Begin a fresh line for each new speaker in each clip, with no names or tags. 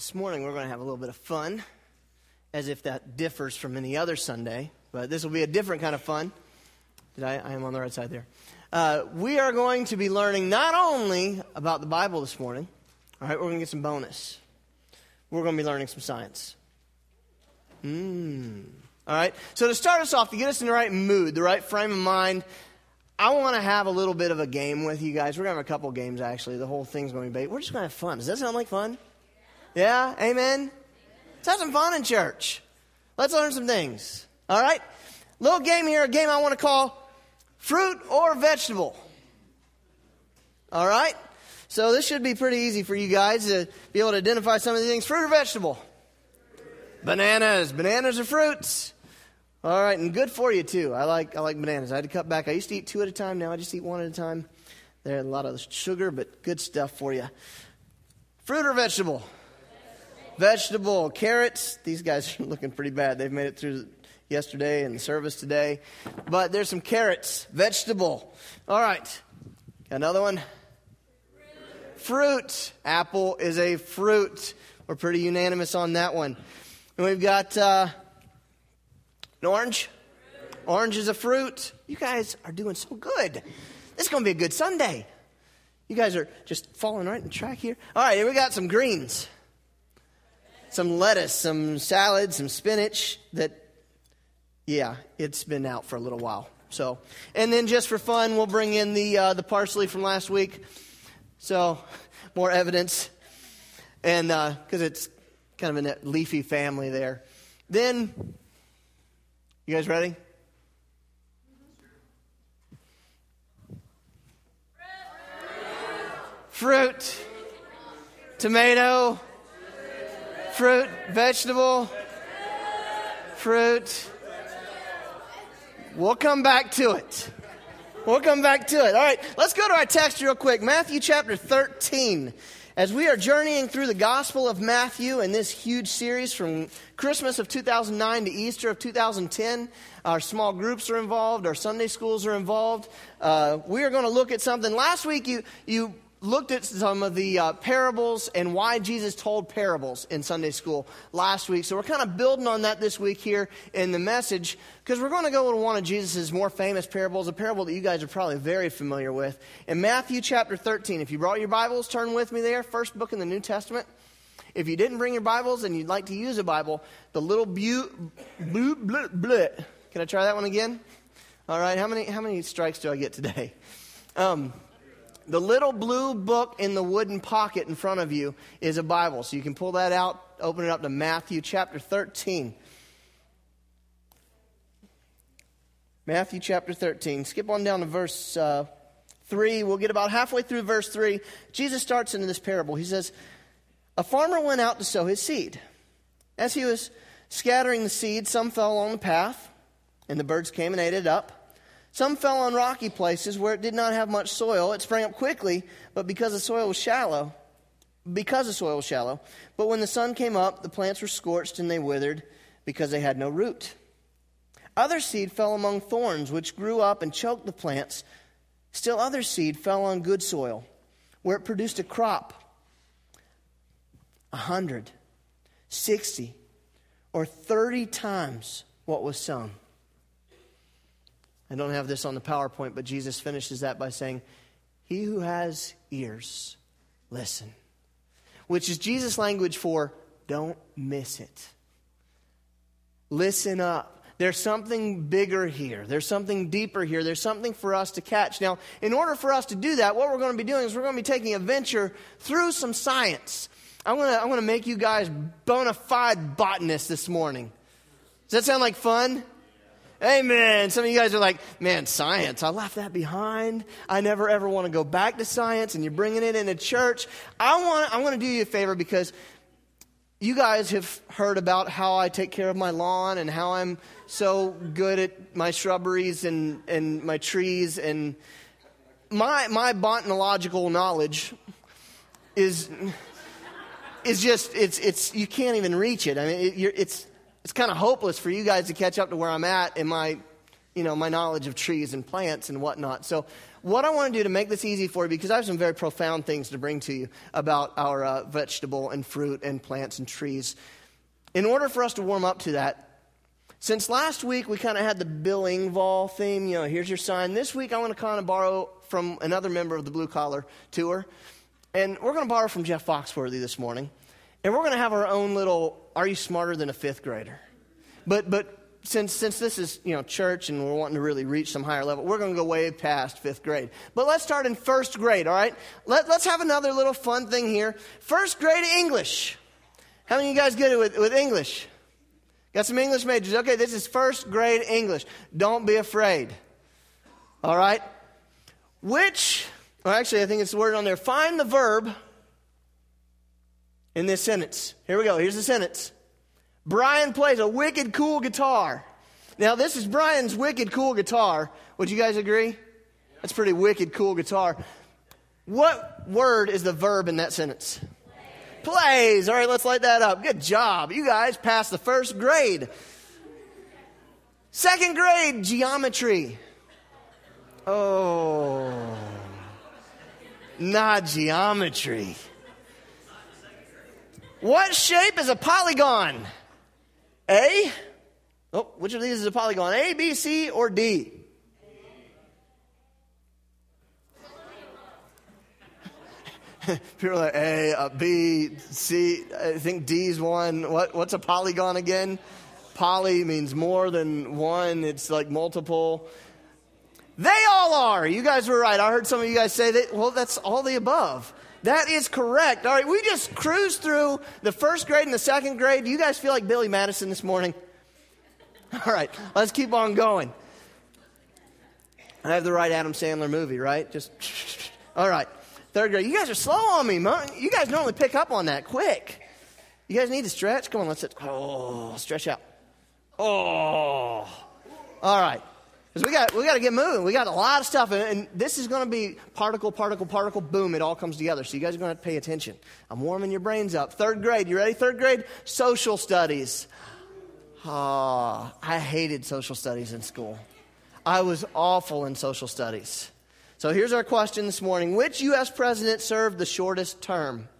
This morning we're going to have a little bit of fun, as if that differs from any other Sunday, but this will be a different kind of fun. I am on the right side there. We are going to be learning not only about the Bible this morning, all right, we're going to get some bonus. We're going to be learning some science. All right, so to start us off, to get us in the right mood, the right frame of mind, I want to have a little bit of a game with you guys. We're going to have a couple games, actually. The whole thing's going to be, we're just going to have fun. Does that sound like fun? Yeah? Amen? Let's have some fun in church. Let's learn some things. All right? Little game here, a game I want to call fruit or vegetable. All right? So this should be pretty easy for you guys to be able to identify some of these things. Fruit or vegetable? Bananas. Bananas are fruits. All right, and good for you too. I like bananas. I had to cut back. I used to eat 2 at a time. Now I just eat 1 at a time. There's a lot of sugar, but good stuff for you. Fruit or vegetable? Vegetable. Carrots. These guys are looking pretty bad. They've made it through yesterday and the service today. But there's some carrots. Vegetable. All right. Got another one? Fruit. Apple is a fruit. We're pretty unanimous on that one. And we've got an orange. Orange is a fruit. You guys are doing so good. This is going to be a good Sunday. You guys are just following right in track here. All right, here we got some greens. Some lettuce, some salad, some spinach that, yeah, it's been out for a little while. So, and then just for fun, we'll bring in the parsley from last week. So, more evidence. And because it's kind of a leafy family there. Then, you guys ready? Fruit. Tomato. Fruit. Vegetable. Fruit. We'll come back to it. We'll come back to it. All right, let's go to our text real quick. Matthew chapter 13. As we are journeying through the Gospel of Matthew in this huge series from Christmas of 2009 to Easter of 2010, our small groups are involved, our Sunday schools are involved. We are going to look at something. Last week you looked at some of the parables and why Jesus told parables in Sunday school last week. So we're kind of building on that this week here in the message, because we're going to go to one of Jesus' more famous parables, a parable that you guys are probably very familiar with. In Matthew chapter 13, if you brought your Bibles, turn with me there, first book in the New Testament. If you didn't bring your Bibles and you'd like to use a Bible, the little can I try that one again? All right, how many strikes do I get today? The little blue book in the wooden pocket in front of you is a Bible. So you can pull that out, open it up to Matthew chapter 13. Matthew chapter 13. Skip on down to verse 3. We'll get about halfway through verse 3. Jesus starts into this parable. He says, a farmer went out to sow his seed. As he was scattering the seed, some fell along the path, and the birds came and ate it up. Some fell on rocky places where it did not have much soil. It sprang up quickly, but because the soil was shallow. But when the sun came up, the plants were scorched and they withered because they had no root. Other seed fell among thorns, which grew up and choked the plants. Still other seed fell on good soil, where it produced a crop 100, 60, or 30 times what was sown. I don't have this on the PowerPoint, but Jesus finishes that by saying, he who has ears, listen. Which is Jesus' language for, don't miss it. Listen up. There's something bigger here. There's something deeper here. There's something for us to catch. Now, in order for us to do that, what we're going to be doing is we're going to be taking a venture through some science. I'm going to make you guys bona fide botanists this morning. Does that sound like fun? Amen. Some of you guys are like, man, science, I left that behind. I never ever want to go back to science, and you're bringing it into church. I want to do you a favor, because you guys have heard about how I take care of my lawn and how I'm so good at my shrubberies and my trees. And my botanical knowledge is just, it's you can't even reach it. I mean, it's kind of hopeless for you guys to catch up to where I'm at in my, my knowledge of trees and plants and whatnot. So what I want to do to make this easy for you, because I have some very profound things to bring to you about our vegetable and fruit and plants and trees. In order for us to warm up to that, since last week we kind of had the Bill Engvall theme, here's your sign. This week I want to kind of borrow from another member of the Blue Collar Tour. And we're going to borrow from Jeff Foxworthy this morning. And we're going to have our own little, are you smarter than a fifth grader? But since this is, church and we're wanting to really reach some higher level, we're going to go way past fifth grade. But let's start in first grade, all right? Let's have another little fun thing here. First grade English. How many of you guys get it with English? Got some English majors. Okay, this is first grade English. Don't be afraid. All right? I think it's the word on there. Find the verb in this sentence. Here we go. Here's the sentence. Brian plays a wicked cool guitar. Now, this is Brian's wicked cool guitar. Would you guys agree? That's pretty wicked cool guitar. What word is the verb in that sentence? Plays. All right, let's light that up. Good job. You guys passed the first grade. Second grade, geometry. Oh, not geometry. What shape is a polygon? A? Oh, which of these is a polygon? A, B, C, or D? People are like A, B, C. I think D's one. What's a polygon again? Poly means more than one. It's like multiple. They all are. You guys were right. I heard some of you guys say that. Well, that's all the above. That is correct. All right, we just cruised through the first grade and the second grade. Do you guys feel like Billy Madison this morning? All right, let's keep on going. I have the right Adam Sandler movie, right? All right. Third grade. You guys are slow on me. You guys normally pick up on that quick. You guys need to stretch? Come on, let's stretch out. Oh. All right. Because we got to get moving. We got a lot of stuff. And this is going to be particle, boom. It all comes together. So you guys are going to have to pay attention. I'm warming your brains up. Third grade. You ready? Third grade. Social studies. Oh, I hated social studies in school. I was awful in social studies. So here's our question this morning. Which U.S. president served the shortest term?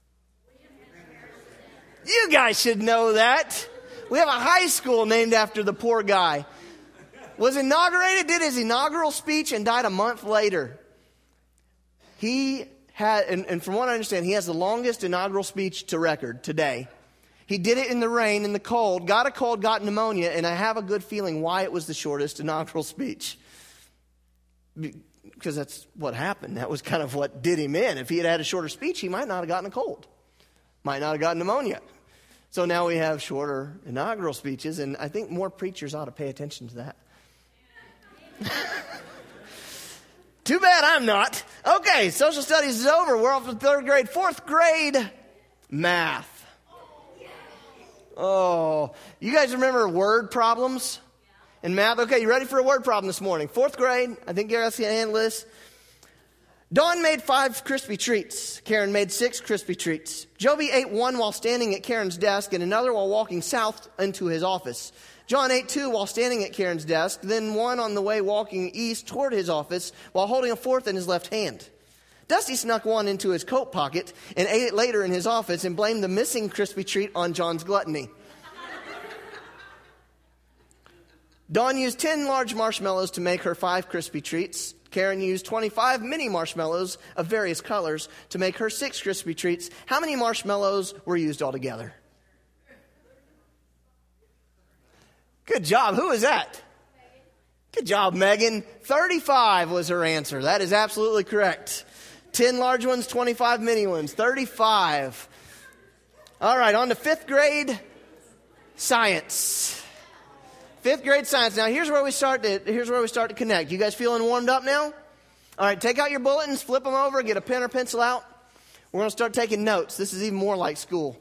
You guys should know that. We have a high school named after the poor guy. Was inaugurated, did his inaugural speech, and died a month later. He had, and from what I understand, he has the longest inaugural speech to record today. He did it in the rain, in the cold, got pneumonia, and I have a good feeling why it was the shortest inaugural speech. Because that's what happened. That was kind of what did him in. If he had had a shorter speech, he might not have gotten a cold. Might not have gotten pneumonia. So now we have shorter inaugural speeches, and I think more preachers ought to pay attention to that. Too bad I'm not. Okay, social studies is over. We're off to third grade. Fourth grade, math. Oh, you guys remember word problems in math? Okay, you ready for a word problem this morning? Fourth grade. I think Garrett's going to handle this. Dawn made 5 crispy treats. Karen made 6 crispy treats. Joby ate 1 while standing at Karen's desk and another while walking south into his office. John ate 2 while standing at Karen's desk, then 1 on the way walking east toward his office while holding a 4th in his left hand. Dusty snuck 1 into his coat pocket and ate it later in his office and blamed the missing crispy treat on John's gluttony. Dawn used 10 large marshmallows to make her 5 crispy treats. Karen used 25 mini marshmallows of various colors to make her 6 crispy treats. How many marshmallows were used altogether? Good job. Who is that? Good job, Megan. 35 was her answer. That is absolutely correct. 10 large ones, 25 mini ones. 35. All right, on to 5th grade science. 5th grade science. Now, here's where we start to connect. You guys feeling warmed up now? All right, take out your bulletins, flip them over, get a pen or pencil out. We're going to start taking notes. This is even more like school.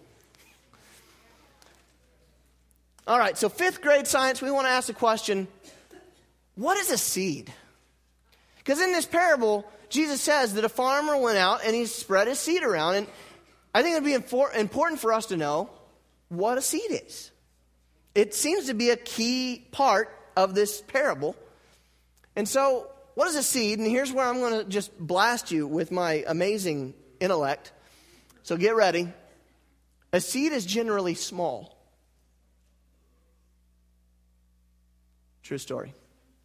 All right, so 5th grade science, we want to ask the question, what is a seed? Because in this parable, Jesus says that a farmer went out and he spread his seed around. And I think it would be important for us to know what a seed is. It seems to be a key part of this parable And so, what is a seed? And here's where I'm going to just blast you with my amazing intellect. So get ready. A seed is generally small. True story.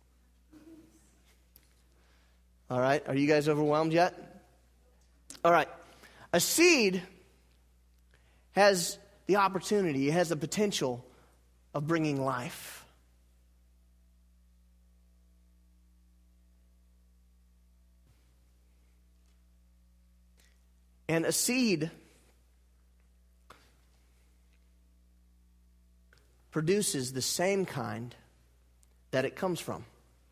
All right, are you guys overwhelmed yet? All right. A seed has the opportunity, it has the potential of bringing life. And a seed produces the same kind that it comes from.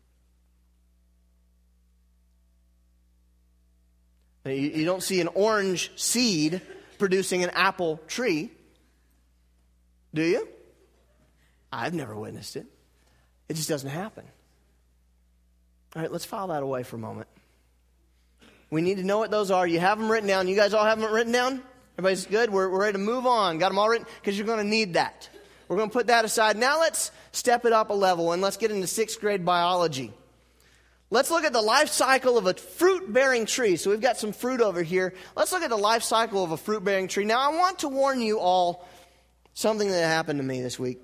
You don't see an orange seed producing an apple tree, do you? I've never witnessed it. It just doesn't happen. All right, let's file that away for a moment. We need to know what those are. You have them written down. You guys all have them written down? Everybody's good? We're ready to move on. Got them all written? Because you're going to need that. We're going to put that aside. Now let's step it up a level and let's get into 6th grade biology. Let's look at the life cycle of a fruit-bearing tree. So we've got some fruit over here. Let's look at the life cycle of a fruit-bearing tree. Now I want to warn you all something that happened to me this week.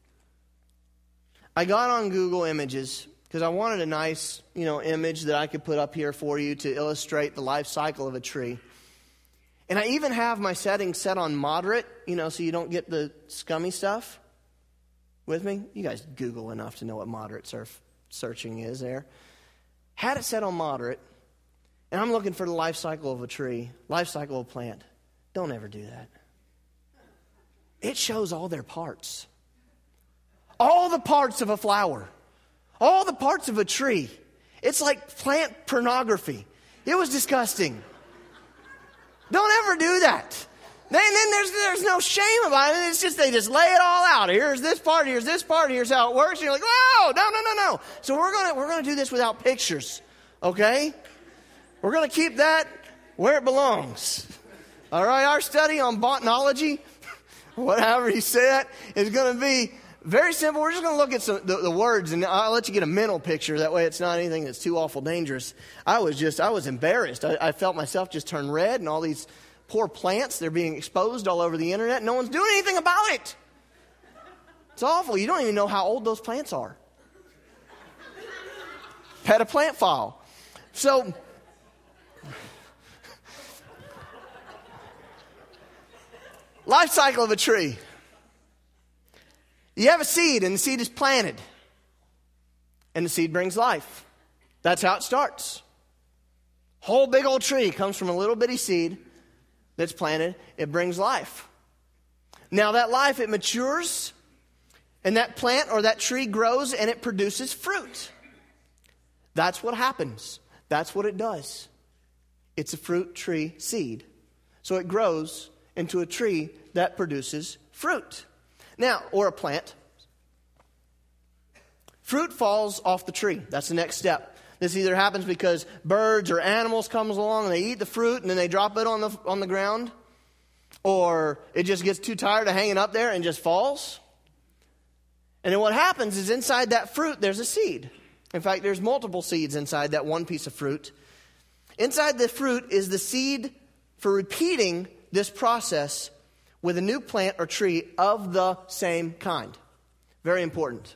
I got on Google Images because I wanted a nice, image that I could put up here for you to illustrate the life cycle of a tree. And I even have my settings set on moderate, so you don't get the scummy stuff. With me? You guys Google enough to know what moderate searching is there. Had it set on moderate, and I'm looking for the life cycle of a tree, life cycle of a plant. Don't ever do that. It shows all their parts. All the parts of a flower. All the parts of a tree. It's like plant pornography. It was disgusting. Don't ever do that. Then there's no shame about it. It's just they just lay it all out. Here's this part, here's how it works. And you're like, whoa, no. So we're gonna do this without pictures, okay? We're gonna keep that where it belongs. All right, our study on botanyology, whatever you say that, is gonna be very simple. We're just gonna look at the words, and I'll let you get a mental picture. That way, it's not anything that's too awful dangerous. I was embarrassed. I felt myself just turn red, and all these poor plants, they're being exposed all over the internet. No one's doing anything about it. It's awful. You don't even know how old those plants are. Pet a plant file. So, life cycle of a tree. You have a seed, and the seed is planted. And the seed brings life. That's how it starts. Whole big old tree comes from a little bitty seed that's planted. It brings life. Now that life, it matures, and that plant or that tree grows, and it produces fruit. That's what happens. That's what it does. It's a fruit tree seed. So it grows into a tree that produces fruit. Now, or a plant. Fruit falls off the tree. That's the next step. This either happens because birds or animals comes along and they eat the fruit and then they drop it on the ground, or it just gets too tired of hanging up there and just falls. And then what happens is inside that fruit there's a seed. In fact, there's multiple seeds inside that one piece of fruit. Inside the fruit is the seed for repeating this process with a new plant or tree of the same kind. Very important.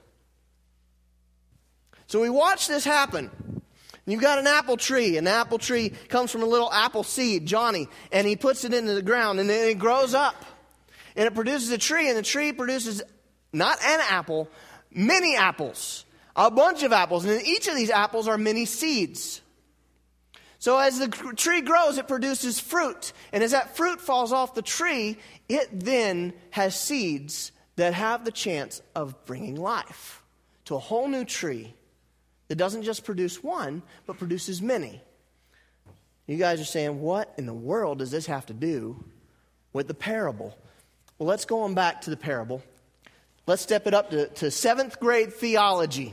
So we watch this happen. You've got an apple tree, and the apple tree comes from a little apple seed, Johnny, and he puts it into the ground, and then it grows up. And it produces a tree, and the tree produces not an apple, many apples, a bunch of apples, and in each of these apples are many seeds. So as the tree grows, it produces fruit, and as that fruit falls off the tree, it then has seeds that have the chance of bringing life to a whole new tree that doesn't just produce one, but produces many. You guys are saying, what in the world does this have to do with the parable? Well, let's go on back to the parable. Let's step it up to 7th grade theology.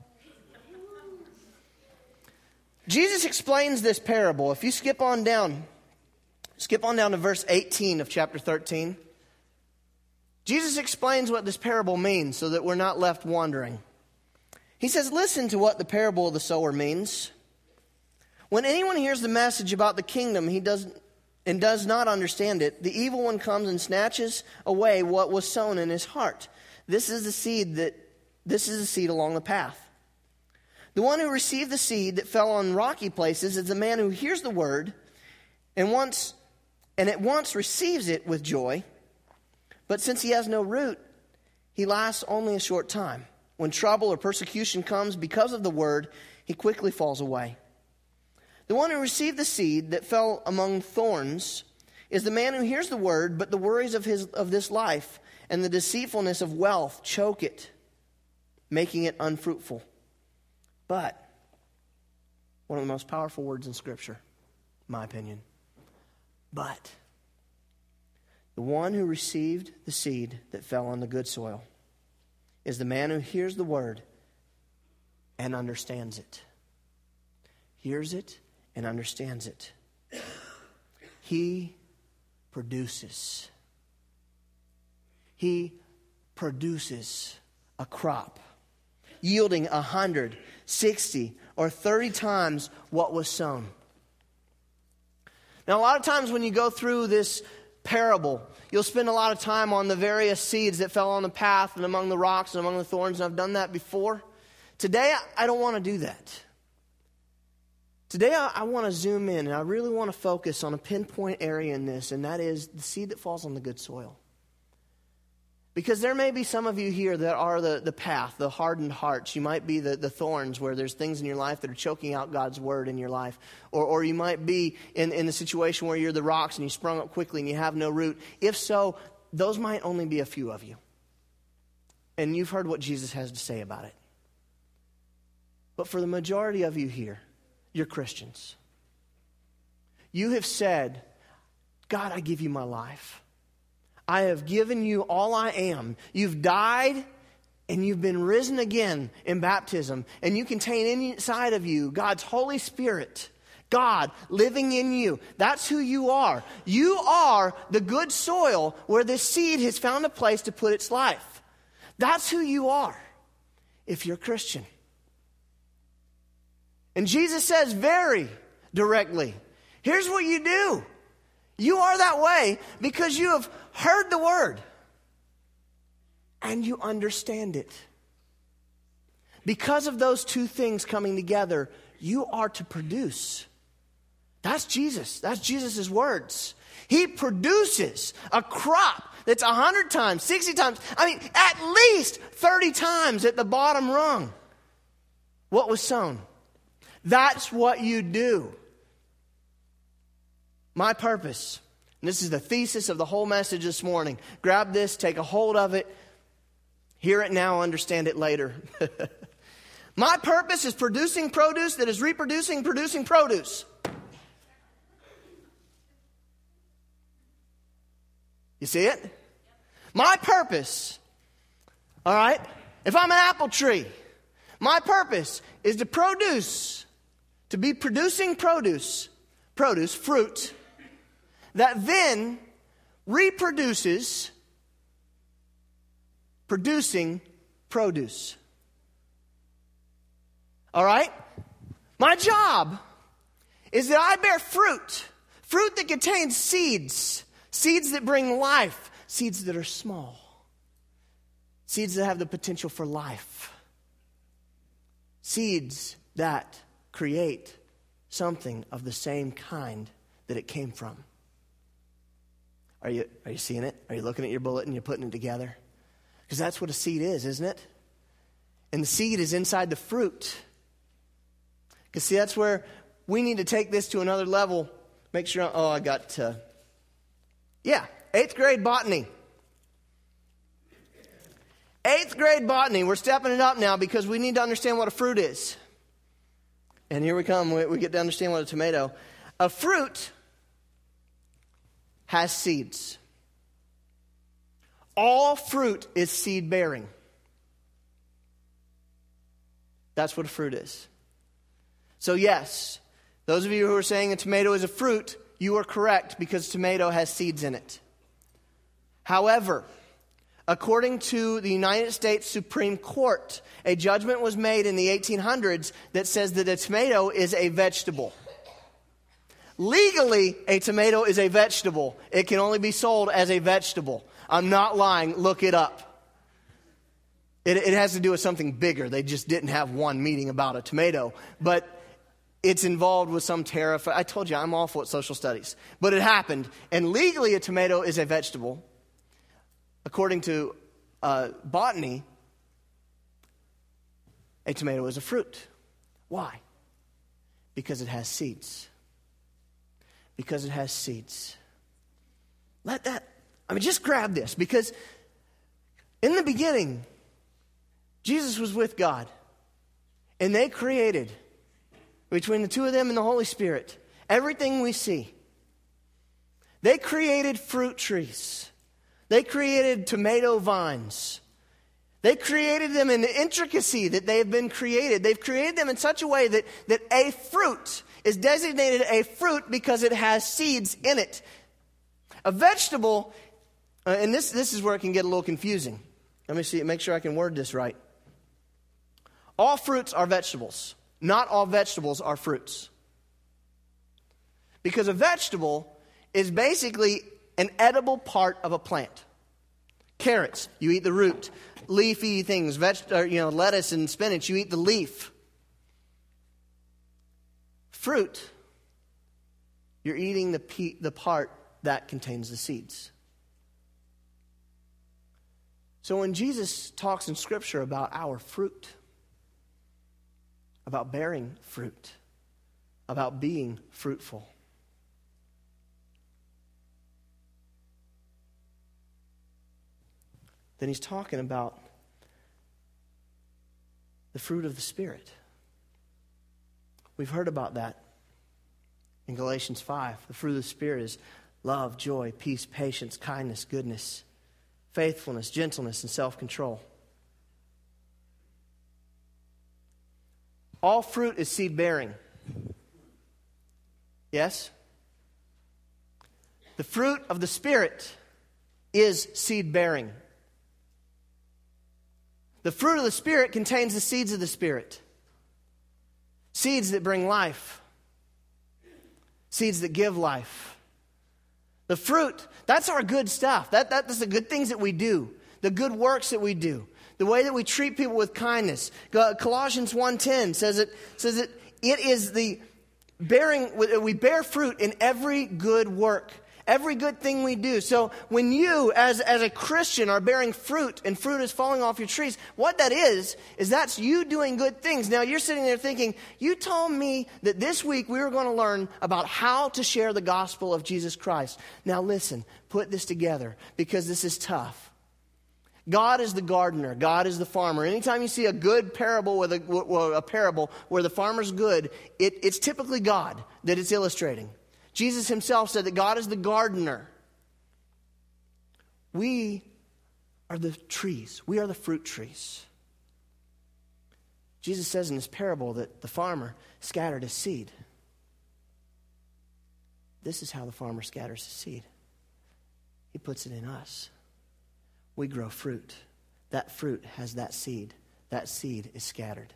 Jesus explains this parable. If you skip on down to verse 18 of chapter 13. Jesus explains what this parable means so that we're not left wondering. He says, listen to what the parable of the sower means. When anyone hears the message about the kingdom and does not understand it, the evil one comes and snatches away what was sown in his heart. This is the seed along the path. The one who received the seed that fell on rocky places is the man who hears the word and at once receives it with joy. But since he has no root, he lasts only a short time. When trouble or persecution comes because of the word, he quickly falls away. The one who received the seed that fell among thorns is the man who hears the word, but the worries of this life and the deceitfulness of wealth choke it, making it unfruitful. But one of the most powerful words in Scripture, in my opinion. But the one who received the seed that fell on the good soil is the man who hears the word and understands it. Hears it and understands it. He produces. He produces a crop yielding 100, 60, or 30 times what was sown. Now, a lot of times when you go through this parable, you'll spend a lot of time on the various seeds that fell on the path and among the rocks and among the thorns, and I've done that before. Today, I don't want to do that. Today, I want to zoom in, and I really want to focus on a pinpoint area in this, and that is the seed that falls on the good soil. Because there may be some of you here that are the path, the hardened hearts. You might be the thorns where there's things in your life that are choking out God's word in your life. Or you might be in the situation where you're the rocks and you sprung up quickly and you have no root. If so, those might only be a few of you. And you've heard what Jesus has to say about it. But for the majority of you here, you're Christians. You have said, God, I give you my life. I have given you all I am. You've died and you've been risen again in baptism. And you contain inside of you God's Holy Spirit. God living in you. That's who you are. You are the good soil where this seed has found a place to put its life. That's who you are if you're a Christian. And Jesus says very directly, here's what you do. You are that way because you have heard the word and you understand it. Because of those two things coming together, you are to produce. That's Jesus. That's Jesus' words. He produces a crop that's 100 times, 60 times, at least 30 times at the bottom rung what was sown. That's what you do. My purpose, and this is the thesis of the whole message this morning. Grab this, take a hold of it, hear it now, understand it later. My purpose is producing produce that is producing produce. You see it? My purpose, all right, if I'm an apple tree, my purpose is to be producing produce, fruit, that then reproduces, producing produce. All right? My job is that I bear fruit that contains seeds that bring life, seeds that are small, seeds that have the potential for life, seeds that create something of the same kind that it came from. Are you seeing it? Are you looking at your bullet and you're putting it together? Because that's what a seed is, isn't it? And the seed is inside the fruit. Because see, that's where we need to take this to another level. Make sure, 8th grade botany. 8th grade botany. We're stepping it up now because we need to understand what a fruit is. And here we come. We get to understand what a tomato. A fruit has seeds. All fruit is seed bearing. That's what a fruit is. So yes, those of you who are saying a tomato is a fruit, you are correct because tomato has seeds in it. However, According to the United States Supreme Court, a judgment was made in the 1800s that says that a tomato is a vegetable. Legally, a tomato is a vegetable. It can only be sold as a vegetable. I'm not lying. Look it up. It has to do with something bigger. They just didn't have one meeting about a tomato. But it's involved with some tariff. I told you, I'm awful at social studies. But it happened. And legally, a tomato is a vegetable. According to botany, a tomato is a fruit. Why? Because it has seeds. Because it has seeds. Just grab this. Because in the beginning, Jesus was with God. And they created, between the two of them and the Holy Spirit, everything we see. They created fruit trees. They created tomato vines. They created them in the intricacy that they have been created. They've created them in such a way that a fruit is designated a fruit because it has seeds in it. A vegetable, and this is where it can get a little confusing. Let me see, make sure I can word this right. All fruits are vegetables. Not all vegetables are fruits. Because a vegetable is basically an edible part of a plant. Carrots, you eat the root. Leafy things, lettuce and spinach, you eat the leaf. Fruit, you're eating the part that contains the seeds. So when Jesus talks in Scripture about our fruit, about bearing fruit, about being fruitful, then he's talking about the fruit of the Spirit. We've heard about that in Galatians 5. The fruit of the Spirit is love, joy, peace, patience, kindness, goodness, faithfulness, gentleness, and self-control. All fruit is seed-bearing. Yes? The fruit of the Spirit is seed-bearing. The fruit of the Spirit contains the seeds of the Spirit. Seeds that bring life. Seeds that give life. The fruit, that's our good stuff. That's the good things that we do. The good works that we do. The way that we treat people with kindness. Colossians 1:10 says that it is the bearing, we bear fruit in every good work. Every good thing we do. So when you, as a Christian, are bearing fruit and fruit is falling off your trees, what that is that's you doing good things. Now you're sitting there thinking, you told me that this week we were going to learn about how to share the gospel of Jesus Christ. Now listen, put this together because this is tough. God is the gardener. God is the farmer. Anytime you see a good parable with a parable where the farmer's good, it's typically God that it's illustrating. Jesus himself said that God is the gardener. We are the trees. We are the fruit trees. Jesus says in this parable that the farmer scattered his seed. This is how the farmer scatters his seed. He puts it in us. We grow fruit. That fruit has that seed. That seed is scattered.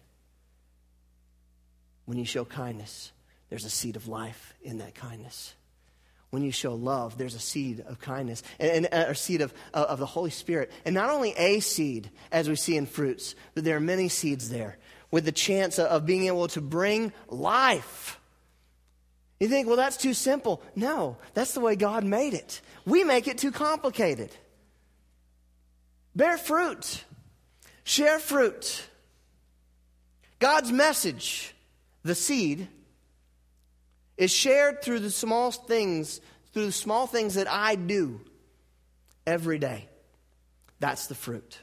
When you show kindness, there's a seed of life in that kindness. When you show love, there's a seed of kindness and a seed of the Holy Spirit. And not only a seed, as we see in fruits, but there are many seeds there with the chance of being able to bring life. You think, well, that's too simple. No, that's the way God made it. We make it too complicated. Bear fruit. Share fruit. God's message, the seed, is shared through the small things that I do every day. That's the fruit.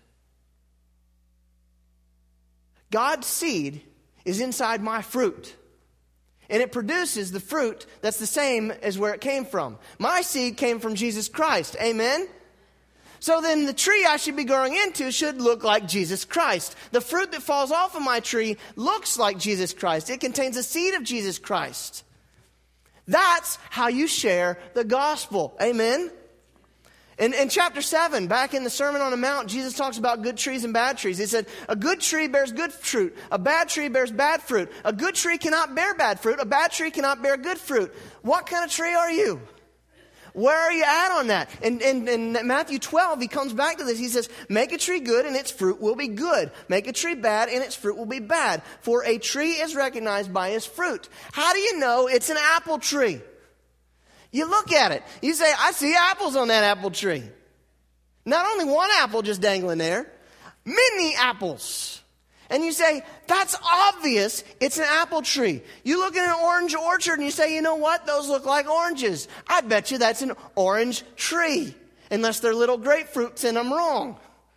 God's seed is inside my fruit. And it produces the fruit that's the same as where it came from. My seed came from Jesus Christ. Amen? So then the tree I should be growing into should look like Jesus Christ. The fruit that falls off of my tree looks like Jesus Christ. It contains a seed of Jesus Christ. That's how you share the gospel. Amen? In chapter 7, back in the Sermon on the Mount, Jesus talks about good trees and bad trees. He said, a good tree bears good fruit. A bad tree bears bad fruit. A good tree cannot bear bad fruit. A bad tree cannot bear good fruit. What kind of tree are you? Where are you at on that? In Matthew 12, he comes back to this. He says, make a tree good and its fruit will be good. Make a tree bad and its fruit will be bad. For a tree is recognized by its fruit. How do you know it's an apple tree? You look at it. You say, I see apples on that apple tree. Not only one apple just dangling there, many apples. And you say, that's obvious. It's an apple tree. You look at an orange orchard and you say, you know what? Those look like oranges. I bet you that's an orange tree. Unless they're little grapefruits and I'm wrong.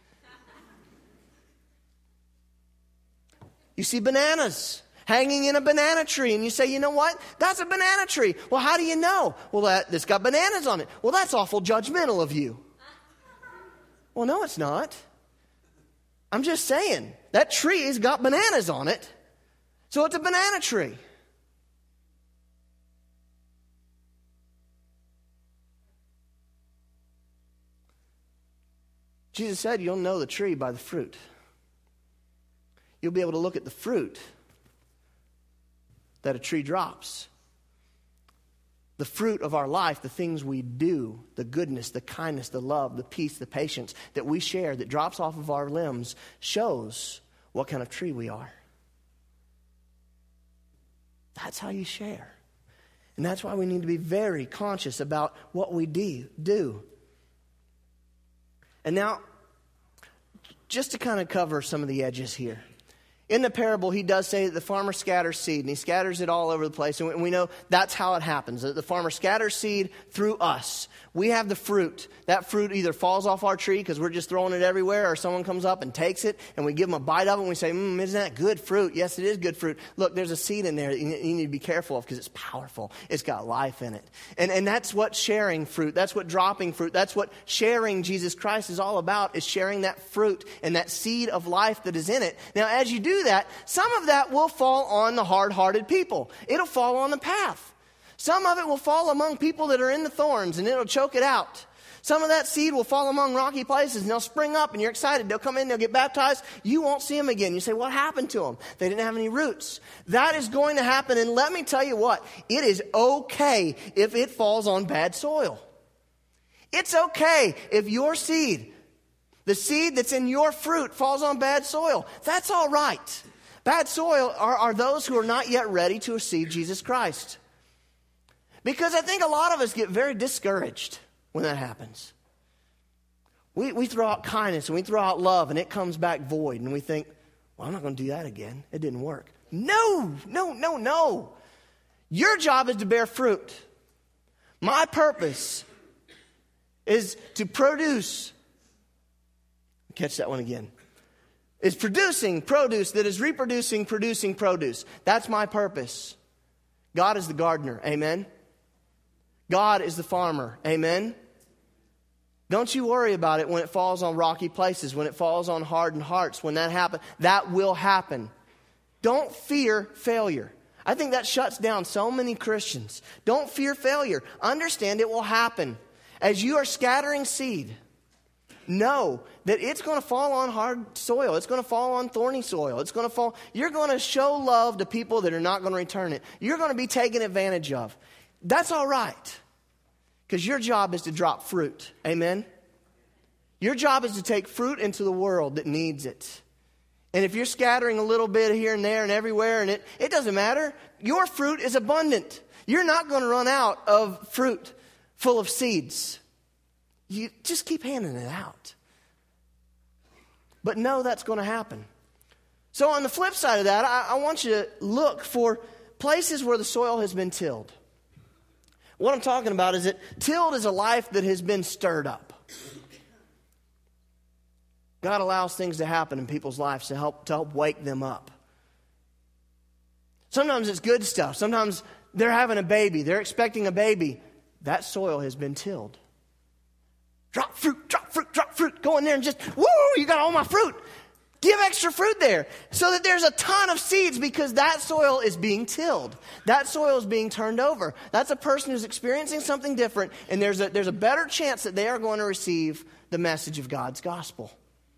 You see bananas hanging in a banana tree, and you say, you know what? That's a banana tree. Well, how do you know? Well, it's got bananas on it. Well, that's awful judgmental of you. Well, no, it's not. I'm just saying, that tree's got bananas on it, so it's a banana tree. Jesus said, you'll know the tree by the fruit. You'll be able to look at the fruit that a tree drops. The fruit of our life, the things we do, the goodness, the kindness, the love, the peace, the patience that we share, that drops off of our limbs, shows what kind of tree we are. That's how you share. And that's why we need to be very conscious about what we do. And now, just to kind of cover some of the edges here. In the parable, he does say that the farmer scatters seed, and he scatters it all over the place. And we know that's how it happens. The farmer scatters seed through us. We have the fruit. That fruit either falls off our tree because we're just throwing it everywhere, or someone comes up and takes it, and we give them a bite of it, and we say, isn't that good fruit? Yes, it is good fruit. Look, there's a seed in there that you need to be careful of because it's powerful. It's got life in it. And that's what sharing fruit, that's what dropping fruit, that's what sharing Jesus Christ is all about, is sharing that fruit and that seed of life that is in it. Now, as you do that, some of that will fall on the hard-hearted people. It'll fall on the path. Some of it will fall among people that are in the thorns, and it'll choke it out. Some of that seed will fall among rocky places, and they'll spring up, and you're excited. They'll come in, they'll get baptized. You won't see them again. You say, what happened to them? They didn't have any roots. That is going to happen, and let me tell you what. It is okay if it falls on bad soil. It's okay if your seed, the seed that's in your fruit, falls on bad soil. That's all right. Bad soil are those who are not yet ready to receive Jesus Christ. Because I think a lot of us get very discouraged when that happens. We throw out kindness and we throw out love and it comes back void. And we think, well, I'm not going to do that again. It didn't work. No. Your job is to bear fruit. My purpose is to produce. Catch that one again. Is producing produce that is reproducing, producing produce. That's my purpose. God is the gardener. Amen. God is the farmer. Amen. Don't you worry about it when it falls on rocky places, when it falls on hardened hearts, when that happens. That will happen. Don't fear failure. I think that shuts down so many Christians. Don't fear failure. Understand it will happen. As you are scattering seed, know that it's going to fall on hard soil. It's going to fall on thorny soil. It's going to fall. You're going to show love to people that are not going to return it. You're going to be taken advantage of. That's all right. Because your job is to drop fruit. Amen? Your job is to take fruit into the world that needs it. And if you're scattering a little bit here and there and everywhere, and it doesn't matter. Your fruit is abundant. You're not going to run out of fruit full of seeds. You just keep handing it out. But know that's going to happen. So on the flip side of that, I want you to look for places where the soil has been tilled. What I'm talking about is that tilled is a life that has been stirred up. God allows things to happen in people's lives to help wake them up. Sometimes it's good stuff. Sometimes they're having a baby. They're expecting a baby. That soil has been tilled. Drop fruit, drop fruit, drop fruit. Go in there and just, woo, you got all my fruit. Give extra fruit there so that there's a ton of seeds because that soil is being tilled. That soil is being turned over. That's a person who's experiencing something different, and there's a better chance that they are going to receive the message of God's gospel.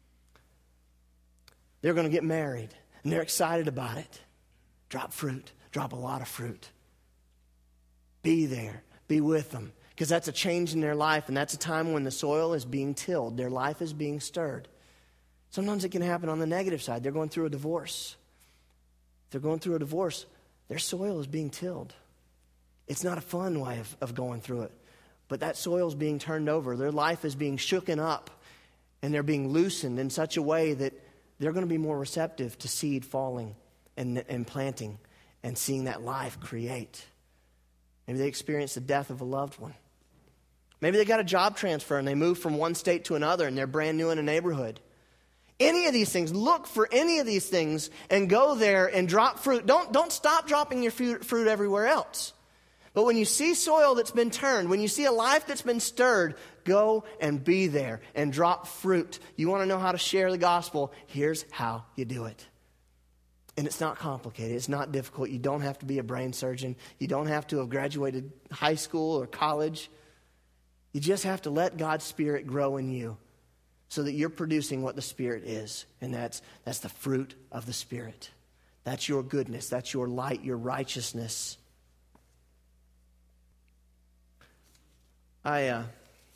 They're going to get married, and they're excited about it. Drop fruit. Drop a lot of fruit. Be there. Be with them. Because that's a change in their life, and that's a time when the soil is being tilled. Their life is being stirred. Sometimes it can happen on the negative side. They're going through a divorce. If they're going through a divorce, their soil is being tilled. It's not a fun way of going through it. But that soil is being turned over. Their life is being shooken up, and they're being loosened in such a way that they're going to be more receptive to seed falling and planting and seeing that life create. Maybe they experienced the death of a loved one. Maybe they got a job transfer and they moved from one state to another and they're brand new in a neighborhood. Any of these things, look for any of these things and go there and drop fruit. Don't stop dropping your fruit everywhere else. But when you see soil that's been turned, when you see a life that's been stirred, go and be there and drop fruit. You want to know how to share the gospel? Here's how you do it. And it's not complicated. It's not difficult. You don't have to be a brain surgeon. You don't have to have graduated high school or college. You just have to let God's Spirit grow in you so that you're producing what the Spirit is. And that's the fruit of the Spirit. That's your goodness. That's your light, your righteousness. I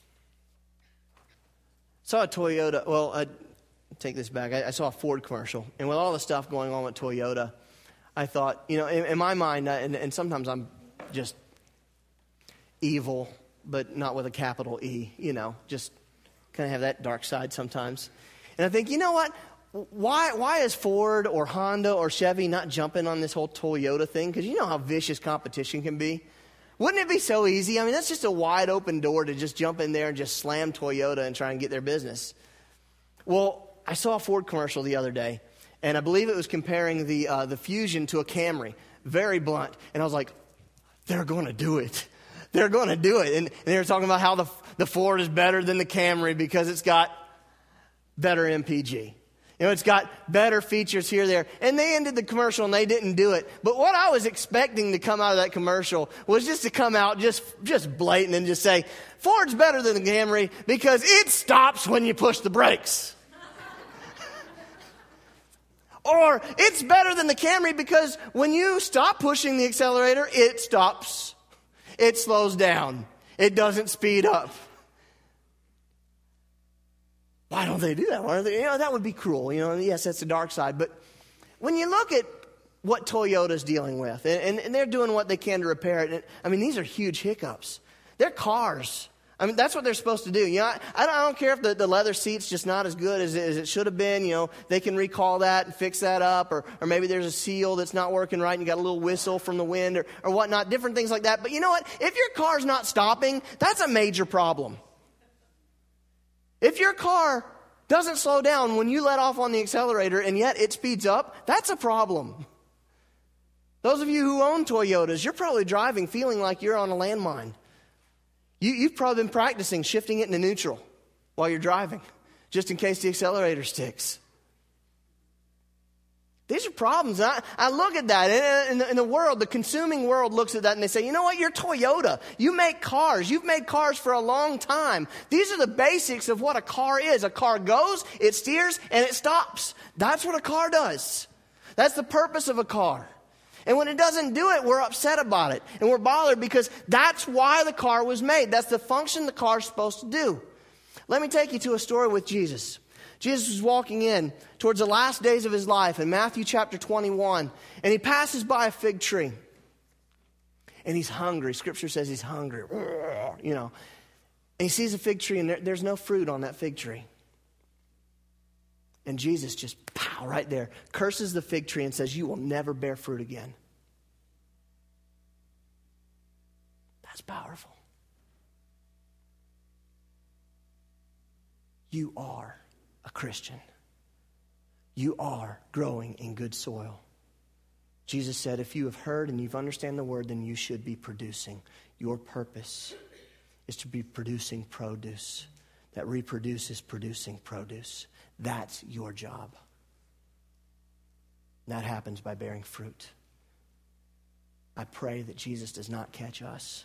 saw a Toyota. Well, take this back. I saw a Ford commercial. And with all the stuff going on with Toyota, I thought, in my mind, and sometimes I'm just evil, but not with a capital E, just kind of have that dark side sometimes. And I think, you know what? Why is Ford or Honda or Chevy not jumping on this whole Toyota thing? Because you know how vicious competition can be. Wouldn't it be so easy? I mean, that's just a wide open door to just jump in there and just slam Toyota and try and get their business. Well, I saw a Ford commercial the other day, and I believe it was comparing the Fusion to a Camry. Very blunt. And I was like, they're going to do it. They're going to do it. And they were talking about how the Ford is better than the Camry because it's got better MPG. It's got better features here, there. And they ended the commercial and they didn't do it. But what I was expecting to come out of that commercial was just to come out just blatant and just say, Ford's better than the Camry because it stops when you push the brakes. Or it's better than the Camry because when you stop pushing the accelerator, it stops. It slows down. It doesn't speed up. Why don't they do that? Why don't they? That would be cruel. Yes, that's the dark side. But when you look at what Toyota's dealing with, and they're doing what they can to repair it, these are huge hiccups. They're cars. That's what they're supposed to do. I don't care if the leather seat's just not as good as it should have been. They can recall that and fix that up. Or maybe there's a seal that's not working right and you got a little whistle from the wind or whatnot. Different things like that. But you know what? If your car's not stopping, that's a major problem. If your car doesn't slow down when you let off on the accelerator and yet it speeds up, that's a problem. Those of you who own Toyotas, you're probably driving feeling like you're on a landmine. You've probably been practicing shifting it into neutral while you're driving, just in case the accelerator sticks. These are problems. I look at that. In the world, the consuming world looks at that and they say, you know what, you're Toyota. You make cars. You've made cars for a long time. These are the basics of what a car is. A car goes, it steers, and it stops. That's what a car does. That's the purpose of a car. And when it doesn't do it, we're upset about it. And we're bothered because that's why the car was made. That's the function the car's supposed to do. Let me take you to a story with Jesus. Jesus was walking in towards the last days of his life in Matthew chapter 21. And he passes by a fig tree. And he's hungry. Scripture says he's hungry. And he sees a fig tree and there's no fruit on that fig tree. And Jesus just, right there, curses the fig tree and says, you will never bear fruit again. That's powerful. You are a Christian. You are growing in good soil. Jesus said, if you have heard and you've understand the word, then you should be producing. Your purpose is to be producing produce that reproduces producing produce. That's your job. And that happens by bearing fruit. I pray that Jesus does not catch us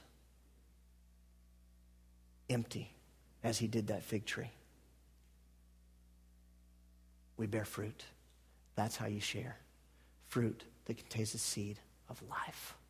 empty as he did that fig tree. We bear fruit. That's how you share. Fruit that contains the seed of life.